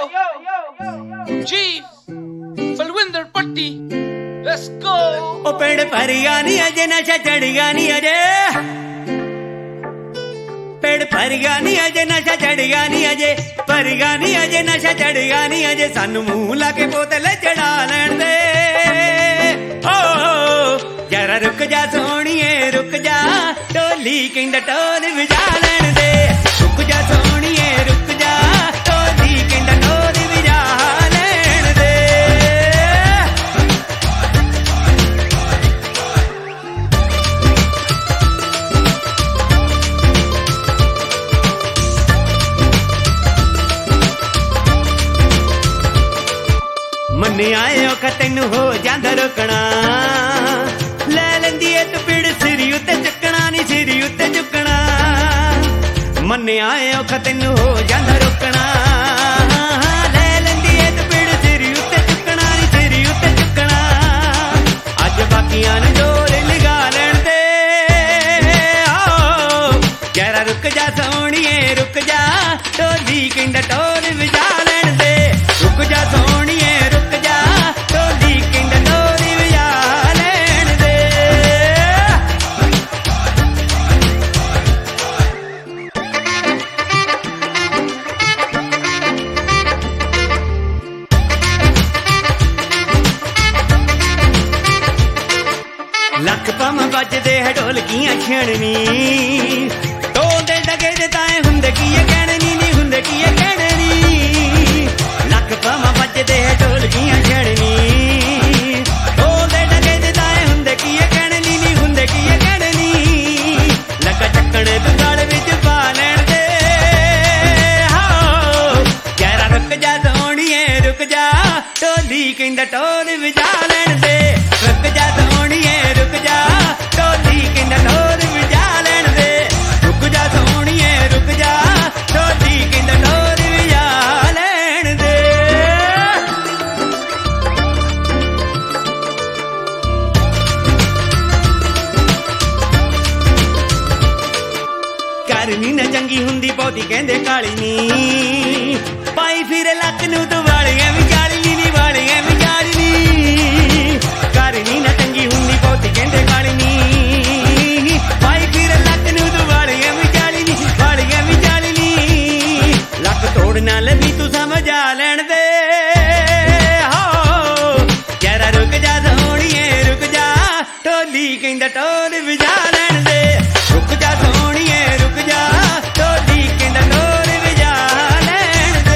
Chief Balwinder Patti, let's go. ओ पेड़ भरिया नी अजे नशा चढ़िया नी अजे, पेड़ भरिया नी अजे नशा चढ़िया नी अजे, भरिया नी अजे नशा चढ़िया नी अजे, सानू मुंह लाके बोतल चढ़ा लैण दे। ओ जरा रुक जा सोहणीए रुक जा, ढोली कहंदा ढोल वजा लैण दे। रुक जा सोहणीए रुक जा, ढोली कहंदा ढोल वजा लैण दे। मन्ने आए औखा तैनू हो जांदा रोकना, ले लैंदी ए तपीड़ सिरी उत्ते चुकना नी सिरी उत्ते चुकना। मन्ने आए औखा तैनू हो जांदा रोकना, ले लैंदी ए तपीड़ सिरी उत्ते चुकना नी सिरी उत्ते चुकना। अज बाकियां नू जोर लगा लैण दे। आओ जरा रुक जा सोहणीए रुक जा, ढोली कहंदा ढोल वजा लैण दे। रुक जा सोहणीए रुक जा, ढोली कहंदा ढोल वजा लैण दे। लख पम बजदे है ढोलकियां छेड़नी, ढोल दे डगे दे ताए हुंदे की कहणनी नी हुंदे की कहणनी। लख पम बजदे है ढोलकियां छेड़नी, ढोल दे डगे दे ताए हुंदे की कहणनी नी हुंदे की कहणनी। लगा चक्कण तू गल विच पा लैण दे। हो जरा रुक जा सोहणीए रुक जा, ढोली कहंदा ढोल वजा लैण दे। रुक जा सोहणीए रुक जा, ढोली कहंदा ढोल वजा लैण दे। रुक जा सोहणीए रुक जा, ढोली कहंदा ढोल वजा लैण दे। करनी ना जंगी हुंदी बहुती कहंदे काली नी, पाई फिरे लक नू तू वालियां विचाली नी वालियां विचाली नी। करनी ना चंगी हुंदी बहुती कहंदे काली नी, पाई फिरे लक नू तू वालियां विचाली नी वालियां विचाली नी। लक तोड़ ना लवी तू समझ आ लैण दे। हो जरा रुक जा सोहणीए रुक जा, ढोली कहंदा ढोल वजा लैण दे। रुक जा सोहणीए रुक जा, ढोली कहंदा ढोल वजा लैण दे।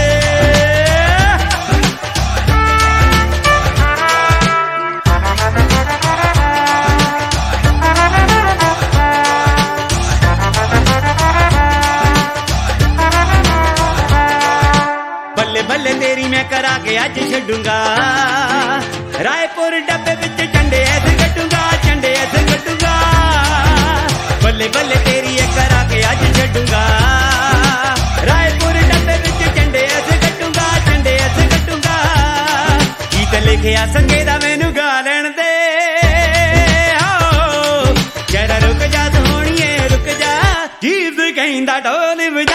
बल्ले बल्ले तेरी मैं करा के अज छड्डूंगा, रायपुर डब्बे विच झंडे ऐसे कट्टूंगा झंडे ऐसे कट्टूंगा। बल्ले बल्ले तेरी ये करा के अज छड्डूंगा, रायपुर डब्बे विच झंडे ऐसे कट्टूंगा झंडे ऐसे कट्टूंगा। गीत लिखिया संगे दा मैनू गा लैण दे। हो जरा रुक जा सोहणीए रुक जा, गीत कहंदा ढोल वजा